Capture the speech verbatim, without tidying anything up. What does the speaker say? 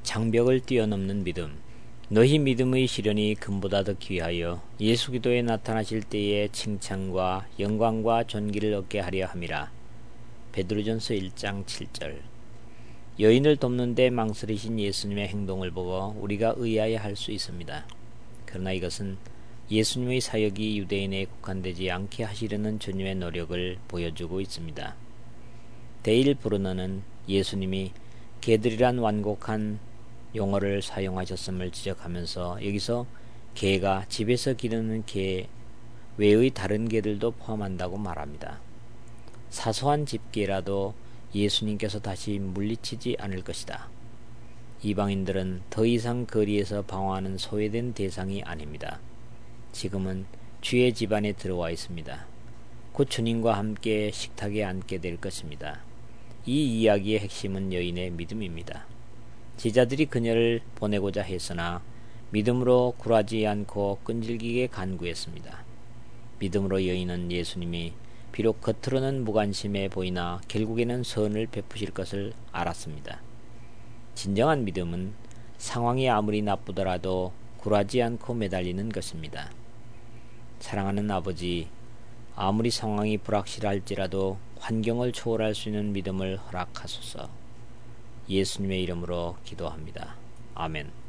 장벽을 뛰어넘는 믿음. 너희 믿음의 시련이 금보다 더 귀하여 예수 그리스도에 나타나실 때에 칭찬과 영광과 존귀를 얻게 하려 함이라. 베드로전서 일 장 칠 절. 여인을 돕는 데 망설이신 예수님의 행동을 보고 우리가 의아해 할 수 있습니다. 그러나 이것은 예수님의 사역이 유대인에 국한되지 않게 하시려는 주님의 노력을 보여주고 있습니다. 데일 브루너는 예수님이 개들이란 완곡한 용어를 사용하셨음을 지적하면서 여기서 개가 집에서 기르는 개 외의 다른 개들도 포함한다고 말합니다. 사소한 집개라도 예수님께서 다시 물리치지 않을 것이다. 이방인들은 더 이상 거리에서 방황하는 소외된 대상이 아닙니다. 지금은 주의 집안에 들어와 있습니다. 곧 주님과 함께 식탁에 앉게 될 것입니다. 이 이야기의 핵심은 여인의 믿음입니다. 제자들이 그녀를 보내고자 했으나 믿음으로 굴하지 않고 끈질기게 간구했습니다. 믿음으로 여인은 예수님이 비록 겉으로는 무관심해 보이나 결국에는 선을 베푸실 것을 알았습니다. 진정한 믿음은 상황이 아무리 나쁘더라도 굴하지 않고 매달리는 것입니다. 사랑하는 아버지, 아무리 상황이 불확실할지라도 환경을 초월할 수 있는 믿음을 허락하소서. 예수님의 이름으로 기도합니다. 아멘.